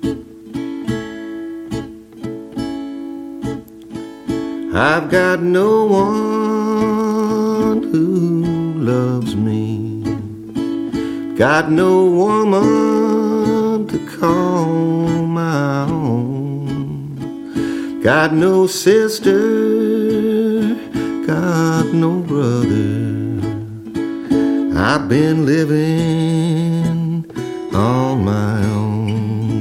I've got no one who loves me, got no woman to call my own, got no sister, got no brother. I've been living on my own.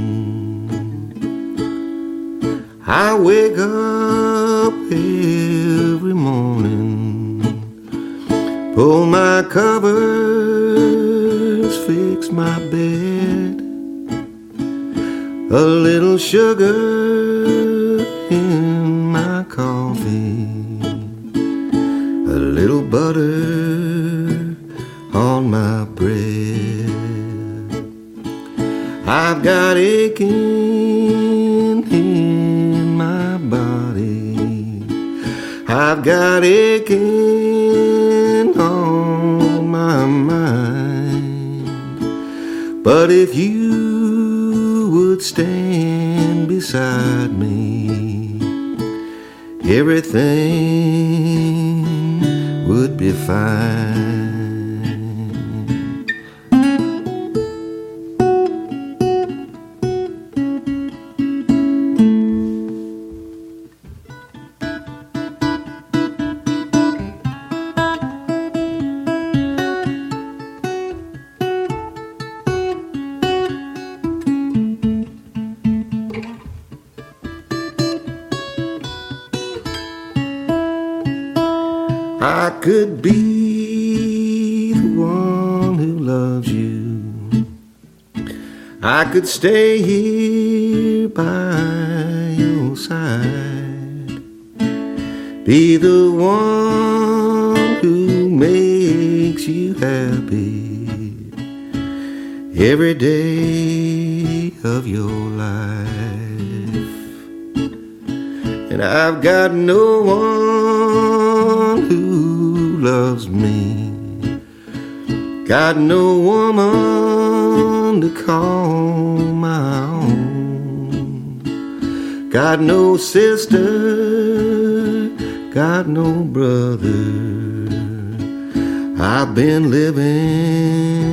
I wake up every morning, pull my covers, fix my bed, a little sugar in my coffee, a little butter on my bread. I've got aching in my body, I've got aching on my mind. But if you would stand beside me, everything would be fine. I could be the one who loves you, I could stay here by your side, be the one who makes you happy every day of your life. And I've got no one who loves me, got no woman to call my own, got no sister, got no brother. I've been living